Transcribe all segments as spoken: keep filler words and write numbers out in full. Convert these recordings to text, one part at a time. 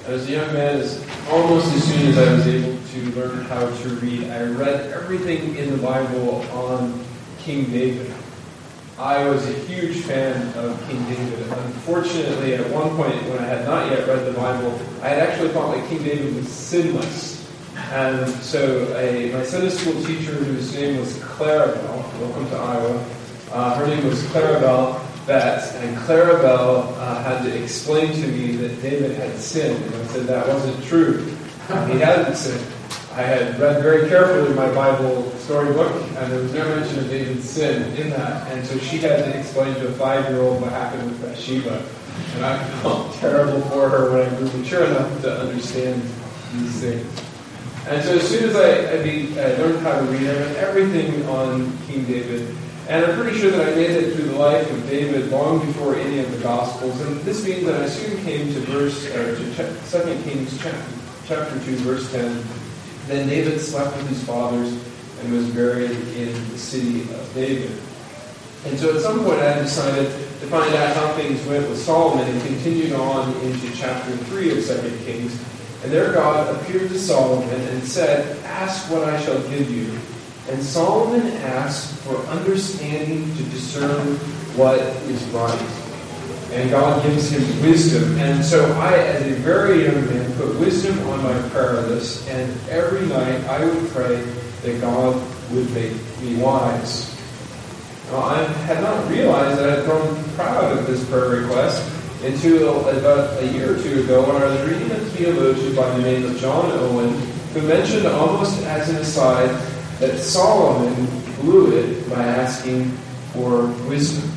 As a young man, as almost as soon as I was able to learn how to read, I read everything in the Bible on King David. I was a huge fan of King David. Unfortunately, at one point when I had not yet read the Bible, I had actually thought that King David was sinless. And so a, my Sunday school teacher, whose name was Clarabelle, welcome to Iowa, uh, her name was Clarabelle, that, and Clarabelle uh, had to explain to me that David had sinned. And I said that wasn't true. Uh, he hadn't sinned. I had read very carefully my Bible storybook, and there was no mention of David's sin in that. And so she had to explain to a five-year-old what happened with Bathsheba. And I felt terrible for her when I grew mature enough to understand these things. And so as soon as I, I, be, I learned how to read, I read everything on King David. And I'm pretty sure that I made it through the life of David long before any of the Gospels. And this means that I soon came to verse, or to Second Kings chapter, chapter two, verse ten. Then David slept with his fathers and was buried in the city of David. And so at some point I decided to find out how things went with Solomon and continued on into chapter three of Second Kings. And there God appeared to Solomon and said, "Ask what I shall give you." And Solomon asked for understanding to discern what is right. And God gives him wisdom. And so I, as a very young man, put wisdom on my prayer list. And every night I would pray that God would make me wise. Now, I had not realized that I had grown proud of this prayer request until about a year or two ago when I was reading a theologian by the name of John Owen, who mentioned almost as an aside that Solomon blew it by asking for wisdom.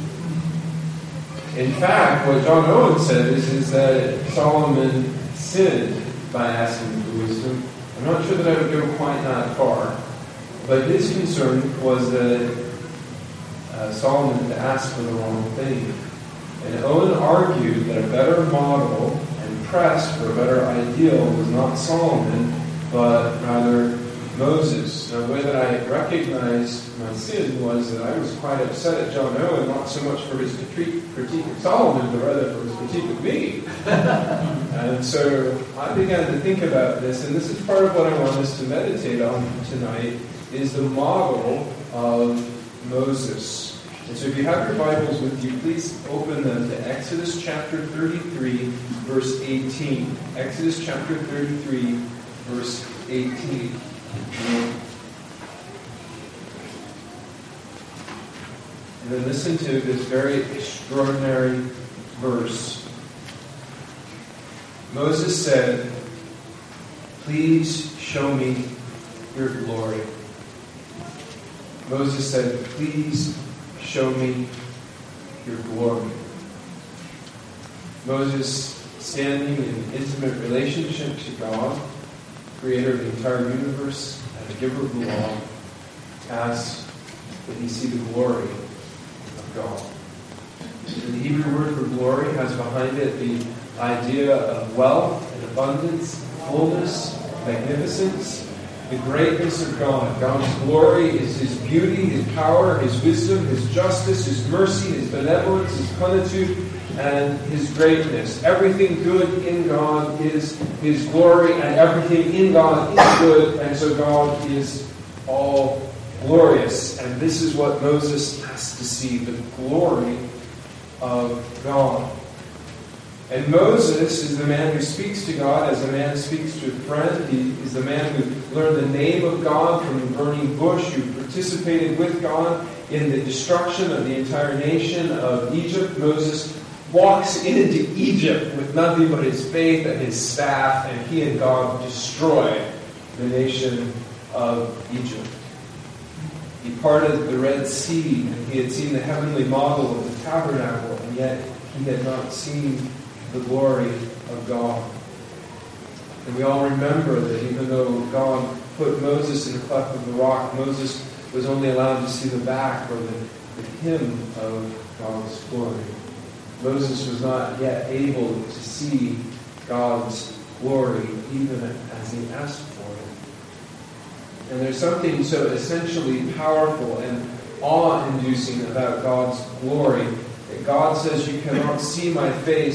In fact, what John Owen says is that Solomon sinned by asking for wisdom. I'm not sure that I would go quite that far, but his concern was that uh, Solomon had asked for the wrong thing. And Owen argued that a better model and pressed for a better ideal was not Solomon, but rather Moses. Now, the way that I recognized my sin was that I was quite upset at John Owen, not so much for his critique of Solomon, but rather for his critique of me. And so I began to think about this, and this is part of what I want us to meditate on tonight, is the model of Moses. And so if you have your Bibles with you, please open them to Exodus chapter thirty-three, verse eighteen. Exodus chapter thirty-three, verse eighteen. And then listen to this very extraordinary verse. Moses said, "Please show me your glory." Moses said, "Please show me your glory." Moses, standing in intimate relationship to God, creator of the entire universe and the giver of the law, asks that he see the glory of God. The Hebrew word for glory has behind it the idea of wealth and abundance, fullness, magnificence, the greatness of God. God's glory is His beauty, His power, His wisdom, His justice, His mercy, His benevolence, His plenitude, and His greatness. Everything good in God is His glory, and everything in God is good, and so God is all glorious. And this is what Moses has to see, the glory of God. And Moses is the man who speaks to God as a man speaks to a friend. He is the man who learned the name of God from the burning bush, who participated with God in the destruction of the entire nation of Egypt. Moses walks into Egypt with nothing but his faith and his staff, and he and God destroy the nation of Egypt. He parted the Red Sea, and he had seen the heavenly model of the tabernacle, and yet he had not seen the glory of God. And we all remember that even though God put Moses in the cleft of the rock, Moses was only allowed to see the back or the, the hem of God's glory. Moses was not yet able to see God's glory even as he asked for it. And there's something so essentially powerful and awe-inducing about God's glory that God says, "You cannot see my face,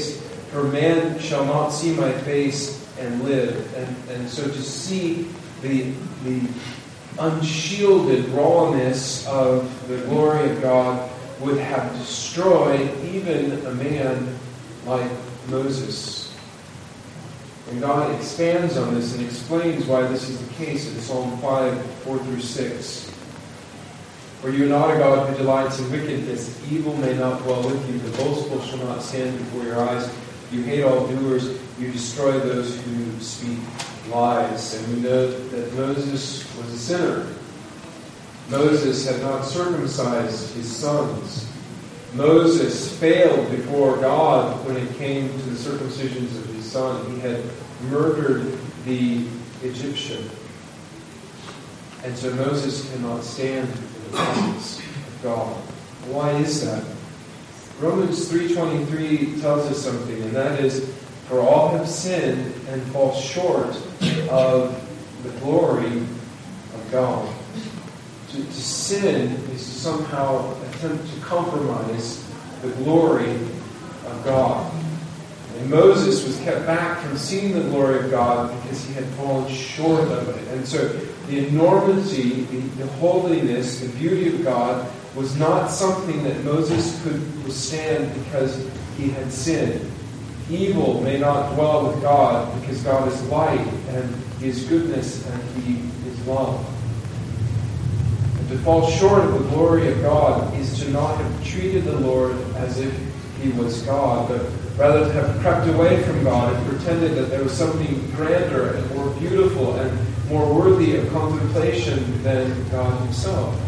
For man shall not see my face and live. And, and so to see the, the unshielded rawness of the glory of God would have destroyed even a man like Moses. And God expands on this and explains why this is the case in Psalm five, four through six. For you are not a God who delights in wickedness. Evil may not dwell with you. The boastful shall not stand before your eyes. You hate all doers. You destroy those who speak lies. And we know that Moses was a sinner. Moses had not circumcised his sons. Moses failed before God when it came to the circumcisions of his son. He had murdered the Egyptian. And so Moses cannot stand in the presence of God. Why is that? Romans three twenty-three tells us something, and that is, for all have sinned and fall short of the glory of God. To, to sin is to somehow attempt to compromise the glory of God. And Moses was kept back from seeing the glory of God because he had fallen short of it. And so the enormity, the, the holiness, the beauty of God was not something that Moses could withstand because he had sinned. Evil may not dwell with God because God is light and He is goodness and He is love. And to fall short of the glory of God is to not have treated the Lord as if He was God, but rather to have crept away from God and pretended that there was something grander and more beautiful and more worthy of contemplation than God Himself.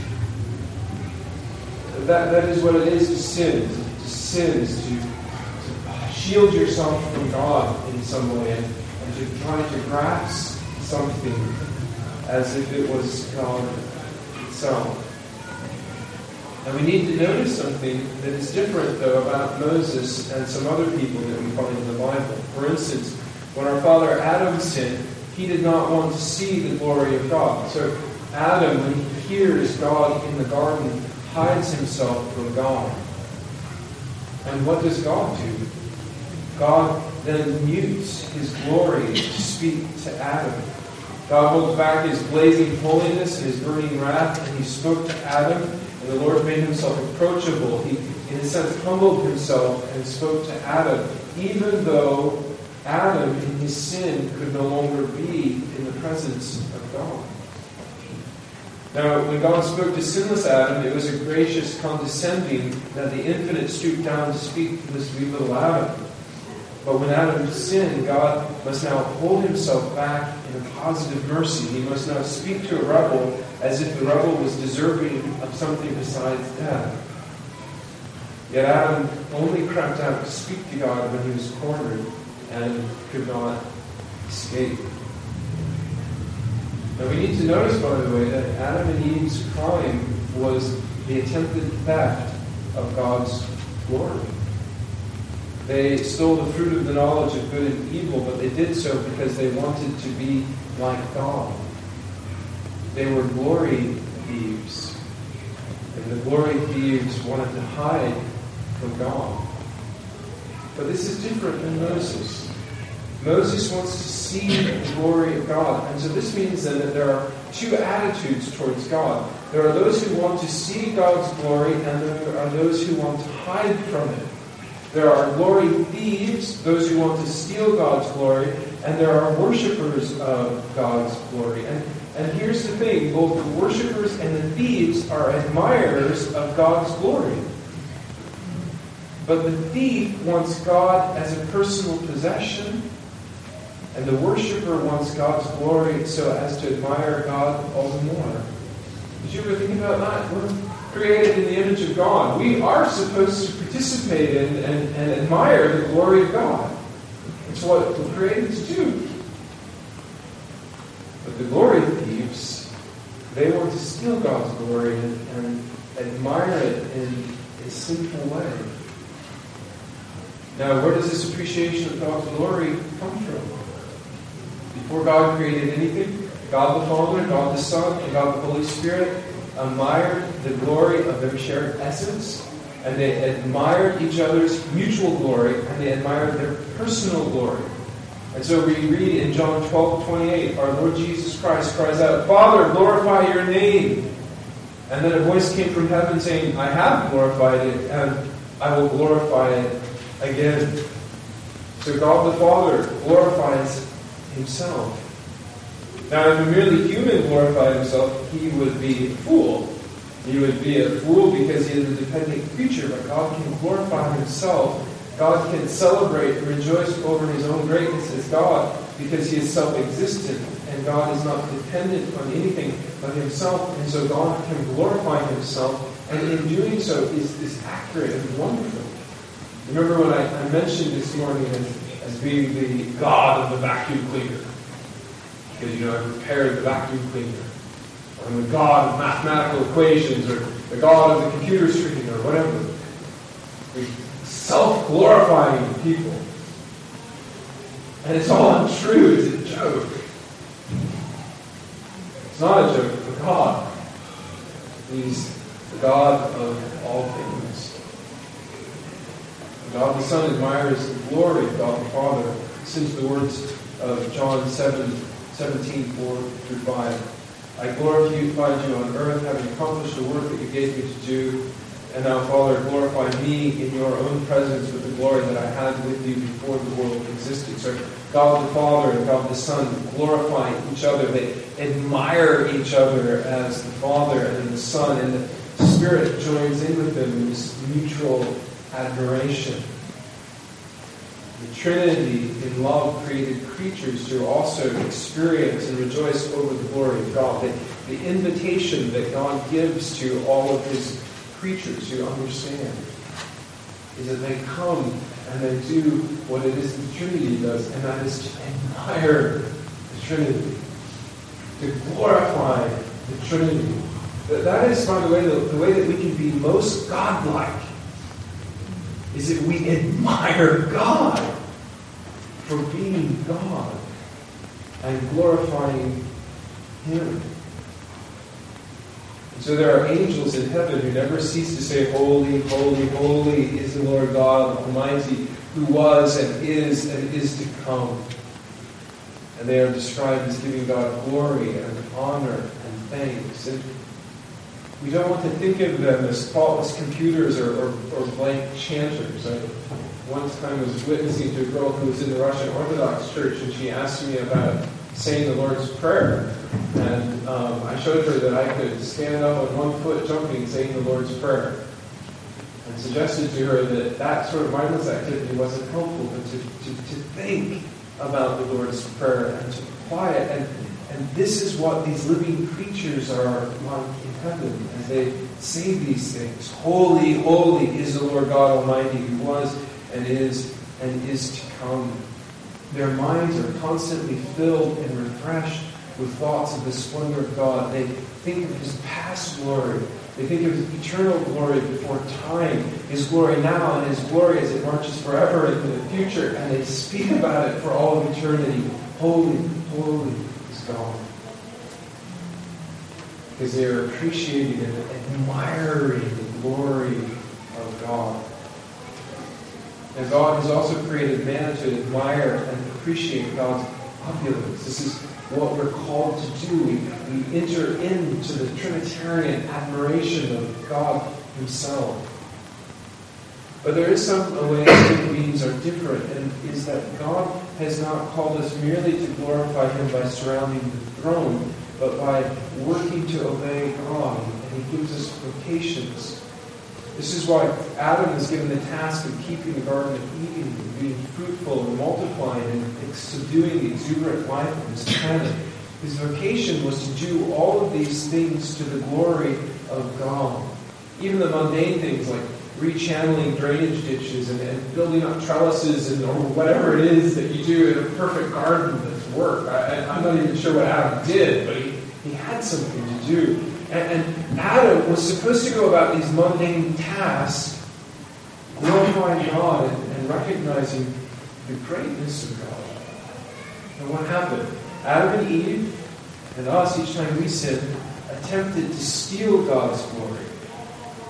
That, that is what it is to sin. To sin is to, to shield yourself from God in some way and, and to try to grasp something as if it was God itself. And we need to notice something that is different, though, about Moses and some other people that we find in the Bible. For instance, when our father Adam sinned, he did not want to see the glory of God. So Adam, when he hears God in the garden, hides himself from God. And what does God do? God then mutes His glory to speak to Adam. God holds back His blazing holiness and His burning wrath, and He spoke to Adam, and the Lord made Himself approachable. He, in a sense, humbled Himself and spoke to Adam, even though Adam, in his sin, could no longer be in the presence of God. Now, when God spoke to sinless Adam, it was a gracious condescending that the infinite stooped down to speak to this wee little Adam. But when Adam sinned, God must now hold Himself back in a positive mercy. He must now speak to a rebel as if the rebel was deserving of something besides death. Yet Adam only crept out to speak to God when he was cornered and could not escape. Now we need to notice, by the way, that Adam and Eve's crime was the attempted theft of God's glory. They stole the fruit of the knowledge of good and evil, but they did so because they wanted to be like God. They were glory thieves. And the glory thieves wanted to hide from God. But this is different than Moses. Moses wants to see the glory of God. And so this means then that there are two attitudes towards God. There are those who want to see God's glory, and there are those who want to hide from it. There are glory thieves, those who want to steal God's glory, and there are worshipers of God's glory. And, and here's the thing, both the worshipers and the thieves are admirers of God's glory. But the thief wants God as a personal possession, and the worshiper wants God's glory so as to admire God all the more. Did you ever think about that? We're created in the image of God. We are supposed to participate in and, and admire the glory of God. It's what we're created to do. But the glory thieves, they want to steal God's glory and, and admire it in a sinful way. Now, where does this appreciation of God's glory come from? Before God created anything, God the Father, God the Son, and God the Holy Spirit admired the glory of their shared essence, and they admired each other's mutual glory, and they admired their personal glory. And so we read in John twelve twenty-eight, our Lord Jesus Christ cries out, "Father, glorify your name." And then a voice came from heaven saying, "I have glorified it, and I will glorify it again." So God the Father glorifies himself. Now, if a merely human glorified himself, he would be a fool. He would be a fool because he is a dependent creature, but God can glorify himself. God can celebrate and rejoice over his own greatness as God because he is self-existent, and God is not dependent on anything but himself, and so God can glorify himself, and in doing so is, is accurate and wonderful. Remember when I, I mentioned this morning as, as being the God of the vacuum cleaner? Because, you know, I prepared the vacuum cleaner. I'm the God of mathematical equations, or the God of the computer screen, or whatever. We're self-glorifying people. And it's all untrue. It's a joke. It's not a joke for God. He's the God of all things. God the Son admires the glory of God the Father. Since the words of John seven, seventeen, four through five. I glorified you on earth, having accomplished the work that you gave me to do. And now, Father, glorify me in your own presence with the glory that I had with you before the world existed. So God the Father and God the Son glorify each other. They admire each other as the Father and the Son, and the Spirit joins in with them in this mutual admiration. The Trinity in love created creatures to also experience and rejoice over the glory of God. The, the invitation that God gives to all of his creatures who understand is that they come and they do what it is the Trinity does, and that is to admire the Trinity, to glorify the Trinity. That, that is, by the way, the, the way that we can be most godlike, is that we admire God for being God and glorifying him. And so there are angels in heaven who never cease to say, "Holy, holy, holy is the Lord God Almighty, who was and is and is to come." And they are described as giving God glory and honor and thanks. And we don't want to think of them as faultless computers or, or, or blank chanters. I one time was witnessing to a girl who was in the Russian Orthodox Church, and she asked me about saying the Lord's Prayer. And um, I showed her that I could stand up on one foot jumping saying the Lord's Prayer. And suggested to her that that sort of mindless activity wasn't helpful, but to, to, to think about the Lord's Prayer and to apply it. And, and this is what these living creatures are like in heaven as they say these things. Holy, holy is the Lord God Almighty, who was and is and is to come. Their minds are constantly filled and refreshed with thoughts of the splendor of God. They think of his past glory. They think of his eternal glory before time, his glory now, and his glory as it marches forever into the future. And they speak about it for all of eternity. Holy, holy is God. Because they are appreciating and admiring the glory of God. And God has also created man to admire and appreciate God's opulence. This is what we're called to do. We, we enter into the Trinitarian admiration of God himself. But there is some way human beings are different, and is that God has not called us merely to glorify him by surrounding the throne, but by working to obey God, and he gives us vocations. This is why Adam was given the task of keeping the Garden of Eden, and being fruitful and multiplying and subduing the exuberant life of his planet. His vocation was to do all of these things to the glory of God. Even the mundane things like rechanneling drainage ditches and, and building up trellises and or whatever it is that you do in a perfect garden that's work. I, I'm not even sure what Adam did, but he, he had something to do. And, and Adam was supposed to go about these mundane tasks, glorifying God and, and recognizing the greatness of God. And what happened? Adam and Eve, and us, each time we sin, attempted to steal God's glory.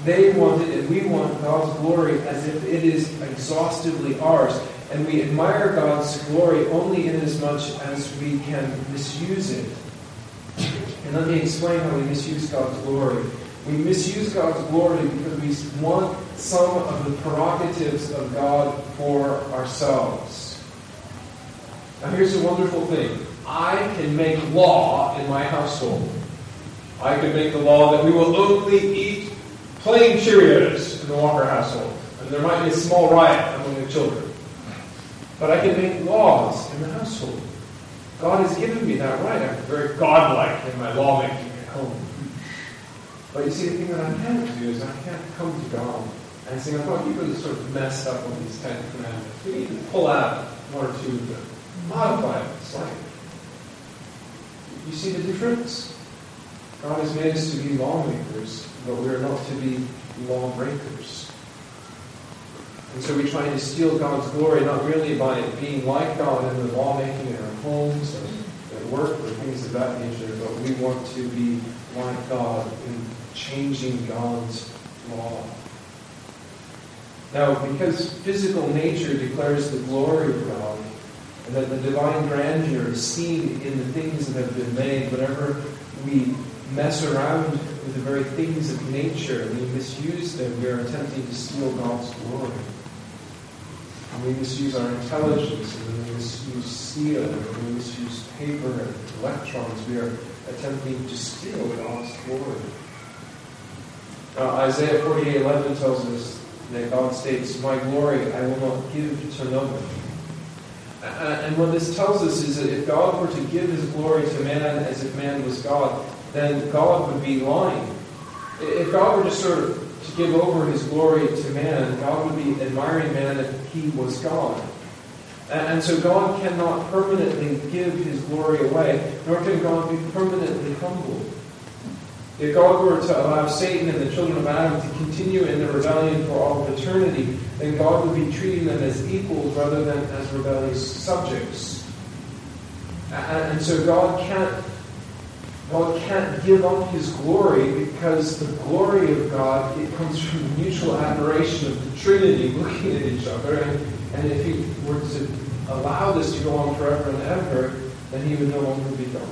they want it and we want God's glory as if it is exhaustively ours. And we admire God's glory only inasmuch as we can misuse it. And let me explain how we misuse God's glory. We misuse God's glory because we want some of the prerogatives of God for ourselves. Now here's the wonderful thing. I can make law in my household. I can make the law that we will only eat plain Cheerios in the Walker household. And there might be a small riot among the children. But I can make laws in the household. God has given me that right. I'm very godlike in my lawmaking at home. But you see, the thing that I can't do is I can't come to God and say, oh, you've really sort of messed up on these Ten Commandments. We need to pull out one or two of them. Modify them slightly. You see the difference? God has made us to be lawmakers, but we are not to be lawbreakers. And so we try to steal God's glory, not really by being like God in the lawmaking in our homes or at work or things of that nature, but we want to be like God in changing God's law. Now, because physical nature declares the glory of God, and that the divine grandeur is seen in the things that have been made, whenever we mess around with the very things of nature and we misuse them, we are attempting to steal God's glory. And we misuse our intelligence, and we misuse steel, and we misuse paper and electrons. We are attempting to steal God's glory. Now, Isaiah forty-eight eleven tells us that God states, "My glory I will not give to no one." And what this tells us is that if God were to give His glory to man as if man was God, then God would be lying. If God were just sort of to give over His glory to man, God would be admiring man if he was God. And so God cannot permanently give His glory away, nor can God be permanently humbled. If God were to allow Satan and the children of Adam to continue in their rebellion for all of eternity, then God would be treating them as equals rather than as rebellious subjects. And so God can't God can't give up His glory, because the glory of God, it comes from the mutual admiration of the Trinity looking at each other. And, and if He were to allow this to go on forever and ever, then He would no longer be God.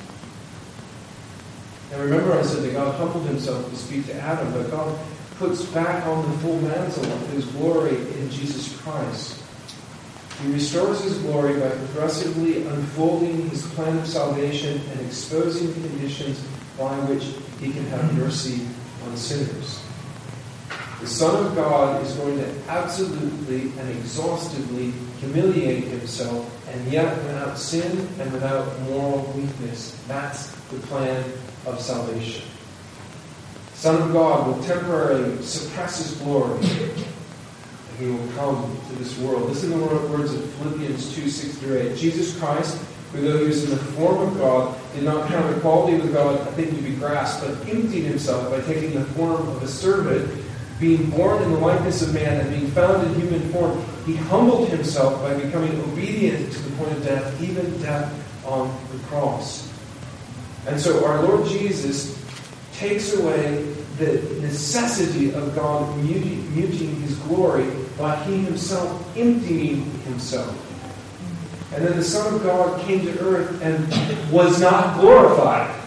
Now remember I said that God humbled Himself to speak to Adam, but God puts back on the full mantle of His glory in Jesus Christ. He restores His glory by progressively unfolding His plan of salvation and exposing the conditions by which He can have mercy on sinners. The Son of God is going to absolutely and exhaustively humiliate Himself, and yet without sin and without moral weakness. That's the plan of salvation. The Son of God will temporarily suppress His glory, and He will come to this world. Listen to the words of Philippians two, six through eight. Jesus Christ, who though He was in the form of God, did not count equality with God a thing to be grasped, but emptied Himself by taking the form of a servant, being born in the likeness of man, and being found in human form. He humbled Himself by becoming obedient to the point of death, even death on the cross. And so our Lord Jesus takes away the necessity of God muting, muting His glory by He Himself emptying Himself. And then the Son of God came to earth and was not glorified.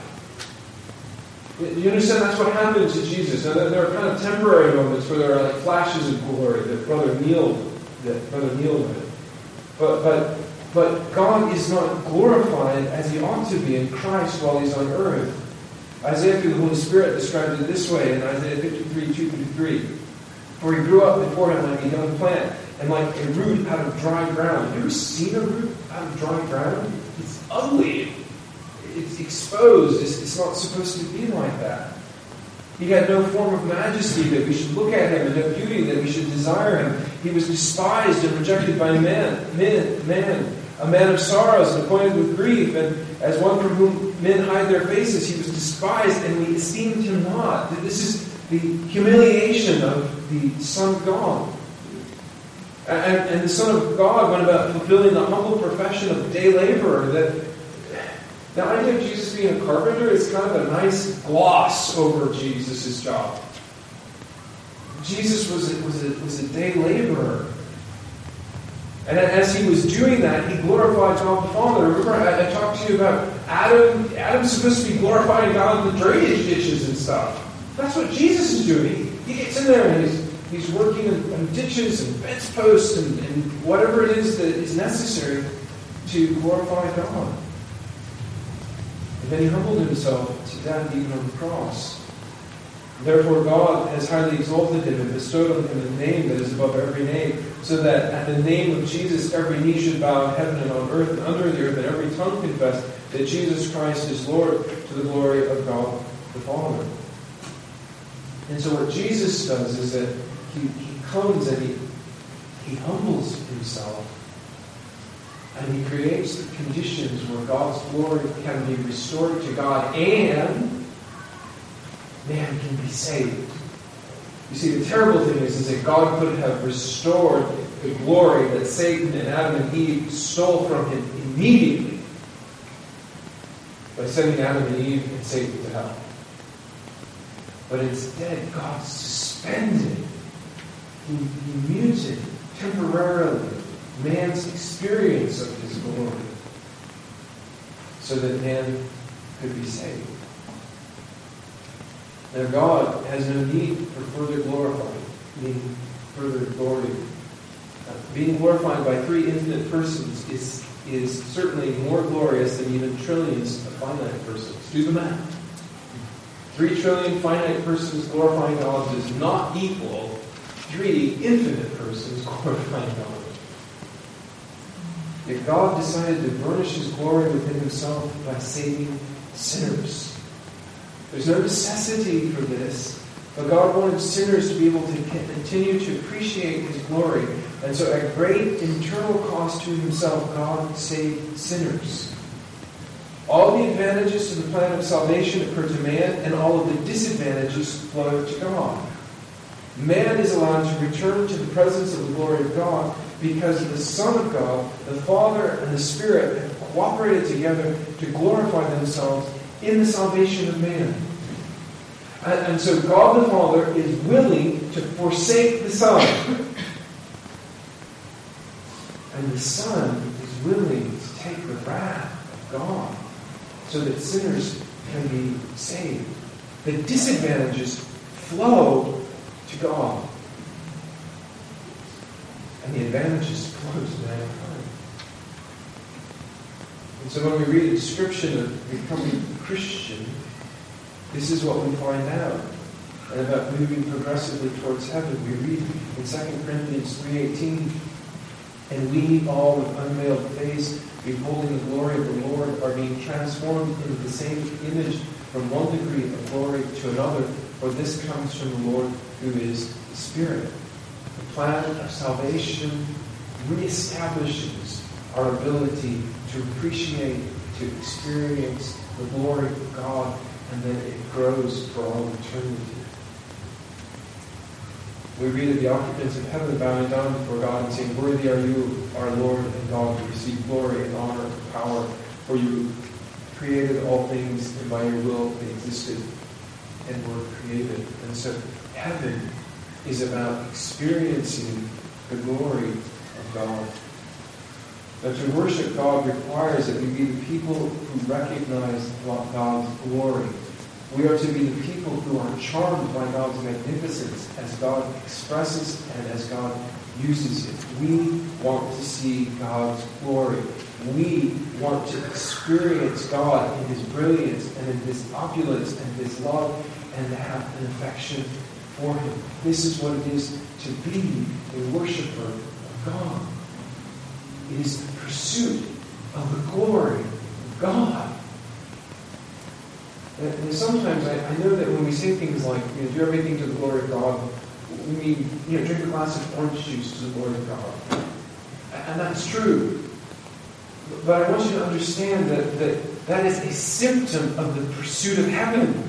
You understand? That's what happened to Jesus. Now, there are kind of temporary moments where there are like flashes of glory that Brother Neil, that Brother Neil did. But, but, but God is not glorified as He ought to be in Christ while He's on earth. Isaiah through the Holy Spirit describes it this way in Isaiah fifty-three, two through three. For He grew up before Him like a young plant, and like a root out of dry ground. Have you ever seen a root out of dry ground? It's ugly. It's exposed. It's, it's not supposed to be like that. He had no form of majesty that we should look at Him, and no beauty that we should desire Him. He was despised and rejected by man, man, man, a man of sorrows and acquainted with grief, and as one from whom men hide their faces, He was despised, and we esteemed Him not. This is the humiliation of the Son of God. And, and the Son of God went about fulfilling the humble profession of day laborer. That the idea of Jesus being a carpenter is kind of a nice gloss over Jesus' job. Jesus was a, was a, was a day laborer. And as he was doing that, he glorified God the Father. Remember, I, I talked to you about Adam. Adam's supposed to be glorifying God in the drainage ditches and stuff. That's what Jesus is doing. He gets in there and he's, he's working on, on ditches and fence posts and, and whatever it is that is necessary to glorify God. And then he humbled himself to death even on the cross. Therefore God has highly exalted him and bestowed on him a name that is above every name, so that at the name of Jesus every knee should bow in heaven and on earth and under the earth, and every tongue confess that Jesus Christ is Lord, to the glory of God the Father. And so what Jesus does is that he, he comes and he, he humbles himself, and he creates the conditions where God's glory can be restored to God and man can be saved. You see, the terrible thing is, is that God could have restored the glory that Satan and Adam and Eve stole from him immediately by sending Adam and Eve and Satan to hell. But instead, God suspended, he, he muted temporarily man's experience of his glory so that man could be saved. Now God has no need for further glorifying, being further glory. Uh, being glorified by three infinite persons is, is certainly more glorious than even trillions of finite persons. Do the math. Three trillion finite persons glorifying God does not equal three infinite persons glorifying God. Yet God decided to burnish his glory within himself by saving sinners. There's no necessity for this, but God wanted sinners to be able to continue to appreciate his glory. And so at great internal cost to himself, God saved sinners. All the advantages to the plan of salvation occur to man, and all of the disadvantages flow to God. Man is allowed to return to the presence of the glory of God because the Son of God, the Father, and the Spirit have cooperated together to glorify themselves in the salvation of man. And, and so God the Father is willing to forsake the Son. And the Son is willing to take the wrath of God so that sinners can be saved. The disadvantages flow to God. And the advantages flow to mankind. And so when we read a description of becoming a Christian, this is what we find out. And about moving progressively towards heaven, we read in Second Corinthians three eighteen, and we all with unveiled face, beholding the glory of the Lord, are being transformed into the same image from one degree of glory to another, for this comes from the Lord who is the Spirit. The plan of salvation reestablishes our ability to appreciate, to experience the glory of God, and then it grows for all eternity. We read of the occupants of heaven bowing down before God and saying, "Worthy are you, our Lord and God, to receive glory and honor and power, for you created all things, and by your will they existed and were created." And so heaven is about experiencing the glory of God. But to worship God requires that we be the people who recognize God's glory. We are to be the people who are charmed by God's magnificence as God expresses and as God uses it. We want to see God's glory. We want to experience God in his brilliance and in his opulence and his love, and to have an affection for him. This is what it is to be a worshiper of God. It is the pursuit of the glory of God. And, and sometimes I, I know that when we say things like, you know, do everything to the glory of God, we mean, you know, drink a glass of orange juice to the glory of God. And that's true. But I want you to understand that that, that is a symptom of the pursuit of heaven.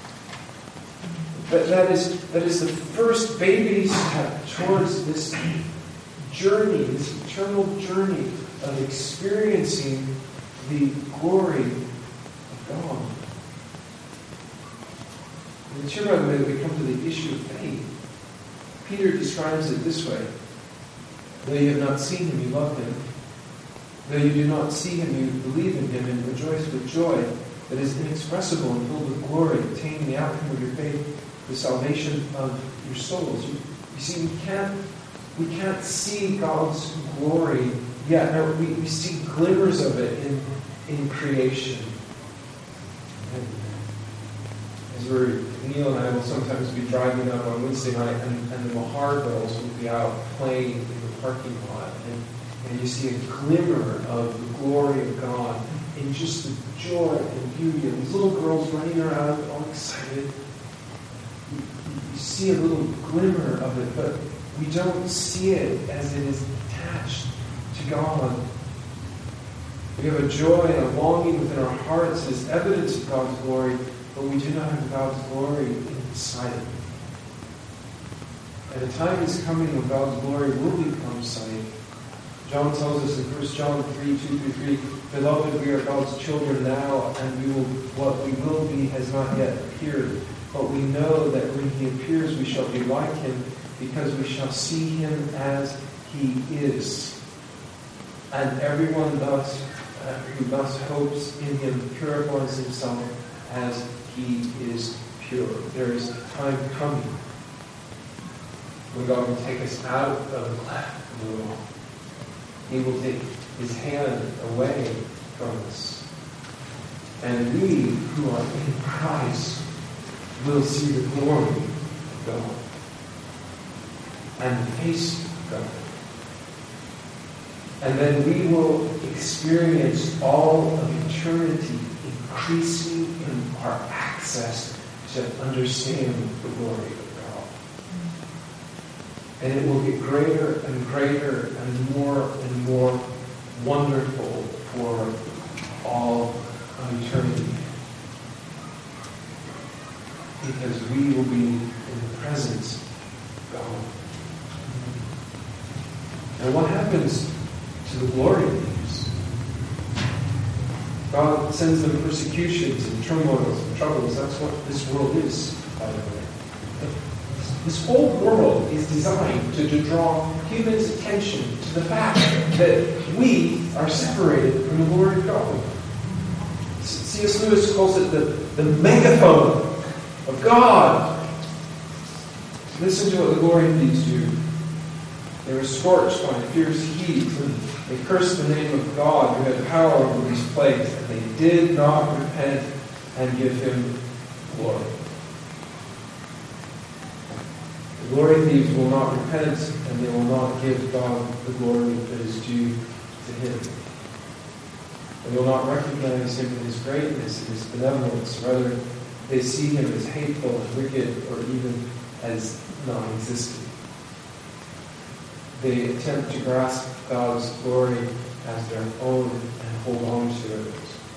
That, that, is, that is the first baby step towards this journey, this eternal journey of experiencing the glory of God. And it's here, by the way, that we come to the issue of faith. Peter describes it this way. Though you have not seen him, you love him. Though you do not see him, you believe in him and rejoice with joy that is inexpressible and filled with glory, obtaining the outcome of your faith, the salvation of your souls. You, you see, we can't, we can't see God's glory yet. No, we, we see glimmers of it in, in creation. And as we're, Neil and I will sometimes be driving up on Wednesday night, and, and the Mahar girls will be out playing in the parking lot, and, and you see a glimmer of the glory of God, and just the joy and beauty of these little girls running around all excited. You, you see a little glimmer of it, but we don't see it as it is attached to God. We have a joy and a longing within our hearts as evidence of God's glory, but we do not have God's glory inside it. And a time is coming when God's glory will become sight. John tells us in First John three, two through three, Beloved, we are God's children now, and we will, what we will be has not yet appeared. But we know that when he appears, we shall be like him, because we shall see him as he is. And everyone thus uh, who thus hopes in him purifies himself as he is pure. There is a time coming when God will take us out of the cleft of the wall. He will take his hand away from us. And we who are in Christ will see the glory of God and the face of God. And then we will experience all of eternity increasing in our access to understand the glory of God. And it will get greater and greater and more and more wonderful for all of eternity. Because we will be in the presence of God. And what happens to the glory thieves? God sends them persecutions and turmoils and troubles. That's what this world is, by the way. This whole world is designed to, to draw humans' attention to the fact that we are separated from the glory of God. C S Lewis calls it the, the megaphone of God. Listen to what the glory thieves do. They were scorched by fierce heat, and they cursed the name of God who had power over these plagues, and they did not repent and give him glory. The glory thieves will not repent, and they will not give God the glory that is due to him. They will not recognize him in his greatness and his benevolence. Rather, they see him as hateful and wicked, or even as non-existent. They attempt to grasp God's glory as their own and hold on to it.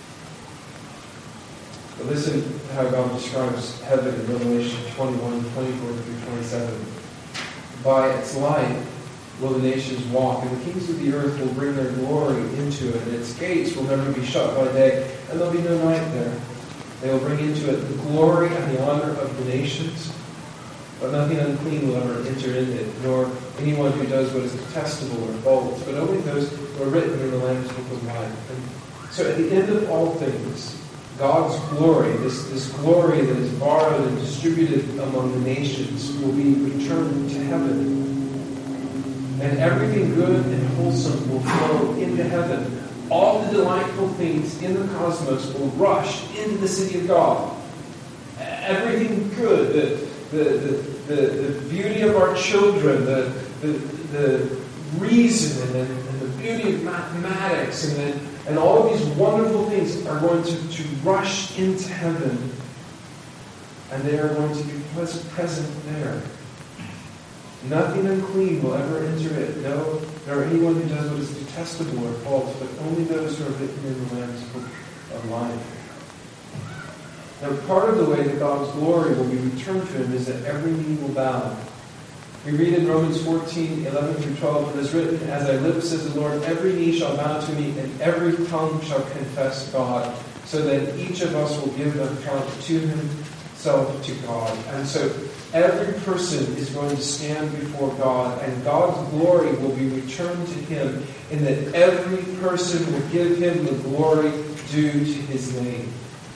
But listen to how God describes heaven in Revelation twenty-one, twenty-four through twenty-seven. By its light will the nations walk, and the kings of the earth will bring their glory into it, and its gates will never be shut by day, and there will be no night there. They will bring into it the glory and the honor of the nations, but nothing unclean will ever enter in it, nor anyone who does what is detestable or false, but only those who are written in the Lamb's book of life. And so at the end of all things, God's glory, this, this glory that is borrowed and distributed among the nations, will be returned to heaven. And everything good and wholesome will flow into heaven. All the delightful things in the cosmos will rush into the city of God. Everything good, the, the, the, the, the beauty of our children, the, the, the reason and, and the beauty of mathematics, and then And all of these wonderful things are going to, to rush into heaven. And they are going to be present there. Nothing unclean will ever enter it. No, nor anyone who does what is detestable or false, but only those who are written in the Lamb's book of life. Now, part of the way that God's glory will be returned to him is that every knee will bow. We read in Romans fourteen, eleven through twelve, it is written, As I live, says the Lord, every knee shall bow to me, and every tongue shall confess God, so that each of us will give an account to himself to God. And so Every person is going to stand before God, and God's glory will be returned to him, in that every person will give him the glory due to his name.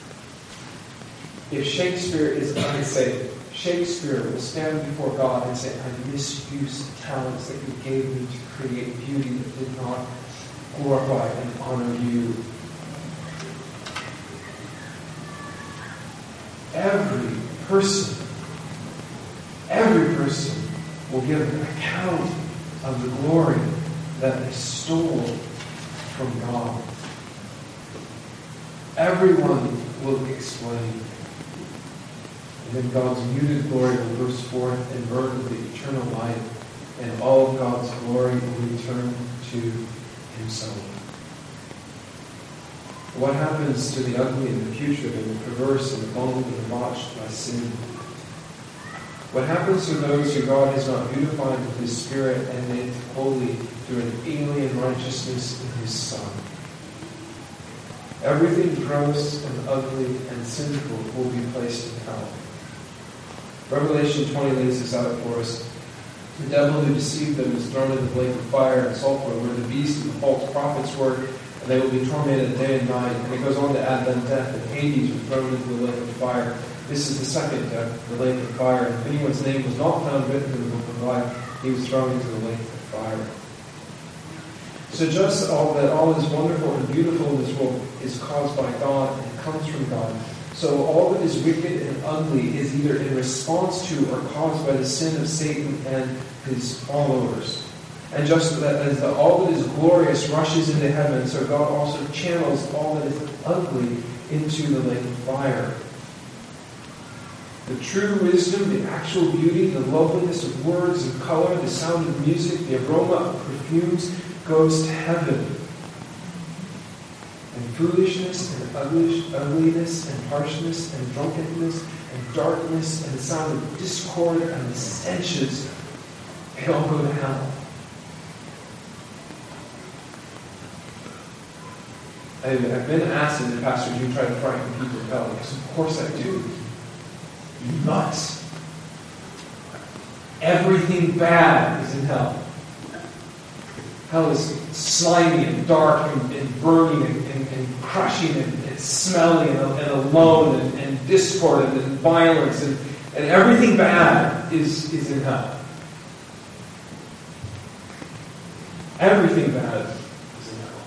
If Shakespeare is unsaved, Shakespeare will stand before God and say, I misused talents that you gave me to create beauty that did not glorify and honor you. Every person, every person will give an account of the glory that they stole from God. Everyone will explain. And then God's muted glory will burst forth and burn with the eternal light, and all of God's glory will return to himself. What happens to the ugly and the putrid and the perverse and the bold and the botched by sin? What happens to those who God has not beautified with his Spirit and made holy through an alien righteousness in his Son? Everything gross and ugly and sinful will be placed in hell. Revelation twenty lays this out for us. The devil who deceived them is thrown into the lake of fire and sulfur, where the beast and the false prophets were, and they will be tormented day and night. And it goes on to add then death, and Hades was thrown into the lake of fire. This is the second death, the lake of fire. And if anyone's name was not found written in the book of life, he was thrown into the lake of fire. So just all that all is wonderful and beautiful in this world is caused by God and comes from God. So all that is wicked and ugly is either in response to or caused by the sin of Satan and his followers. And just that as the, all that is glorious rushes into heaven, so God also channels all that is ugly into the lake of fire. The true wisdom, the actual beauty, the loveliness of words and color, the sound of music, the aroma of perfumes goes to heaven. And foolishness and ugliness and harshness and drunkenness and darkness and the sound of discord and the stenches, they all go to hell. I've, I've been asked in the pastor, do you try to frighten people of hell? Because of course I do. Nuts. Everything bad is in hell. Hell is slimy and dark and, and burning and, and, and crushing and, and smelly and, and alone and, and discord and, and violence and, and everything bad is, is in hell. Everything bad is in hell.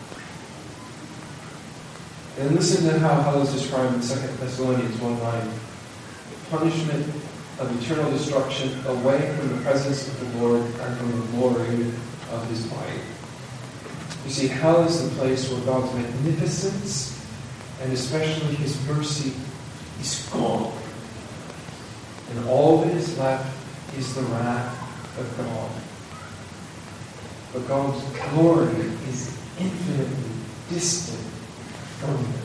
And listen to how hell is described in Second Thessalonians one nine. Punishment of eternal destruction away from the presence of the Lord and from the glory of his might. You see, hell is the place where God's magnificence and especially his mercy is gone. And all that is left is the wrath of God. But God's glory is infinitely distant from it.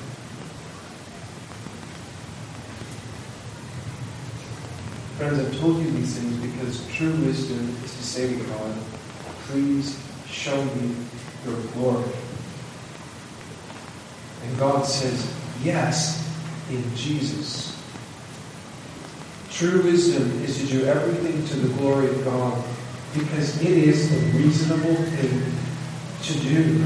Friends, I've told you these things because true wisdom is to say to God, please show me your glory. And God says, yes, in Jesus. True wisdom is to do everything to the glory of God because it is the reasonable thing to do.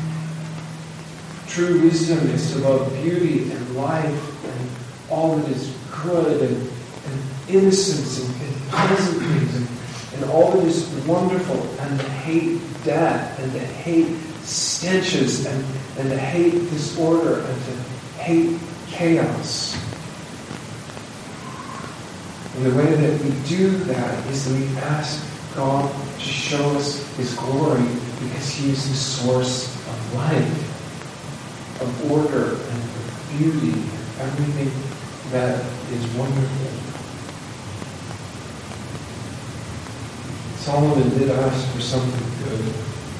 True wisdom is to love beauty and life and all that is good and, and innocence and, and pleasant things and, and all that is wonderful, and to hate death and to hate stenches and, and to hate disorder and to hate chaos. And the way that we do that is that we ask God to show us his glory because he is the source of life, of order, and of beauty, and everything that is wonderful. Solomon did ask for something good,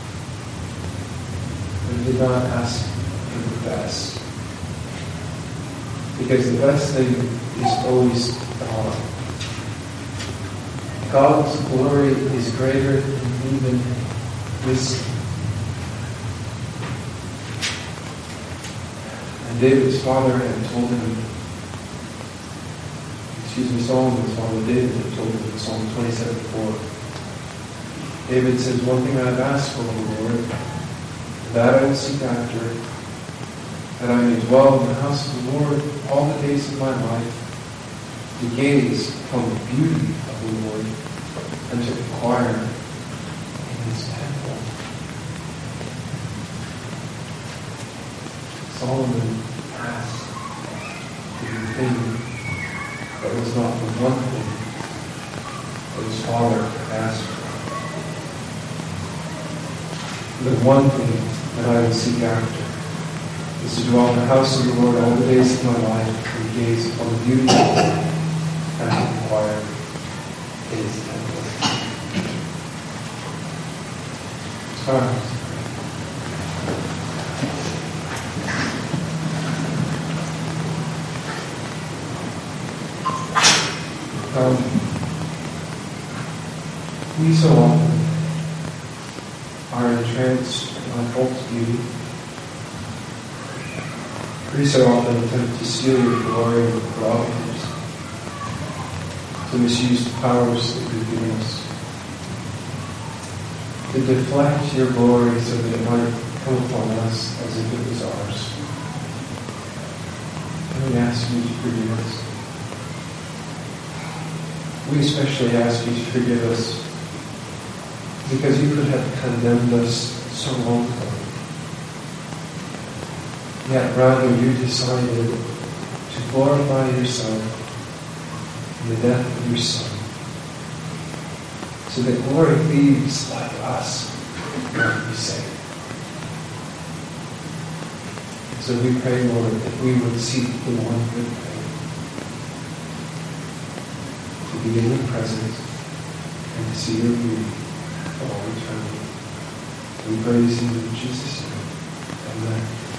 but he did not ask for the best. Because the best thing is always God. God's glory is greater than even wisdom. And David's father had told him, excuse me, Solomon is one that David had told him in Psalm twenty-seven four. David says, one thing I have asked for, O Lord, that I will seek after, that I may dwell in the house of the Lord all the days of my life, to gaze upon the beauty of the Lord, and to inquire in his temple. Solomon asked for the thing that was not the one thing that his father had asked for. The one thing that I will seek after is to dwell in the house of the Lord all the days of my life, and gaze upon the beauty of the Lord, and to inquire in his temple. Sorry. Um, we so often are entranced by false beauty. We so often attempt to steal your glory and prerogatives, to misuse the powers that you've given us, to deflect your glory so that it might come upon us as if it was ours. And we ask you to forgive us. We especially ask you to forgive us because you could have condemned us so long ago. Yet rather you decided to glorify yourself in the death of your Son, so that glory thieves like us might be saved. So we pray, Lord, that we would seek the one good thing, to be in your presence and to see your beauty for all eternity. We praise you in Jesus' name. Amen.